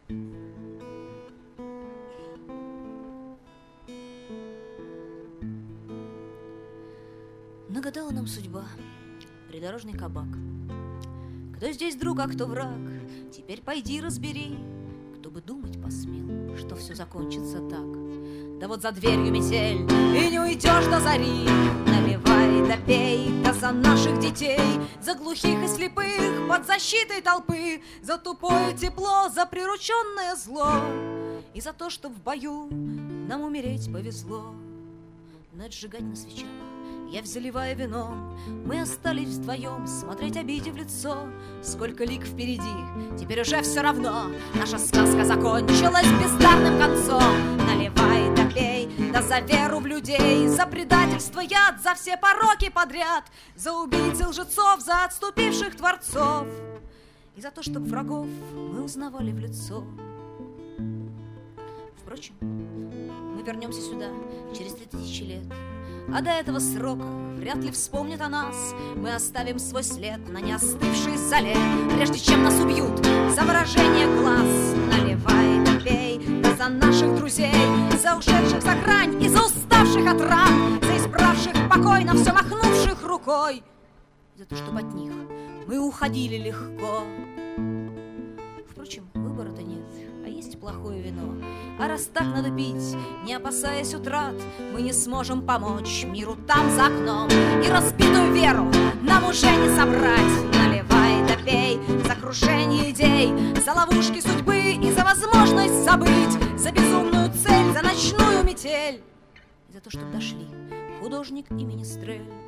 Нагадала нам судьба, придорожный кабак. Кто здесь друг, а кто враг, теперь пойди разбери. Кто бы думать посмел, что все закончится так. Да вот за дверью метель, и не уйдешь до зари. Наливай да пей, да за наших детей, за глухих и слепых, под защитой толпы, за тупое тепло, за прирученное зло, и за то, что в бою нам умереть повезло. Но отжигать на свечах я заливая вином, мы остались вдвоем смотреть обиде в лицо. Сколько лик впереди, теперь уже все равно. Наша сказка закончилась бездарным концом. Наливай да пей, да за веру в людей, за предательство яд, за все пороки подряд, за убийц и лжецов, за отступивших творцов, и за то, чтоб врагов мы узнавали в лицо. Впрочем, мы вернемся сюда через 3000 лет, а до этого срока вряд ли вспомнят о нас. Мы оставим свой след на неостывшей зале, прежде чем нас убьют за выражение глаз. Наливай да пей, да за наших друзей, за ушедших за грань и за уставших от ран, за избравших покой, на все махнувших рукой, за то, чтоб от них мы уходили легко. Впрочем, выбора-то нет, а есть плохое вино. А раз так надо пить, не опасаясь утрат, мы не сможем помочь миру там за окном. И разбитую веру нам уже не собрать. Наливай да пей за крушение идей, за ловушки судьбы и за возможность забыть, за безумную цель, за ночную метель, и за то, чтоб дошли художник и министрель.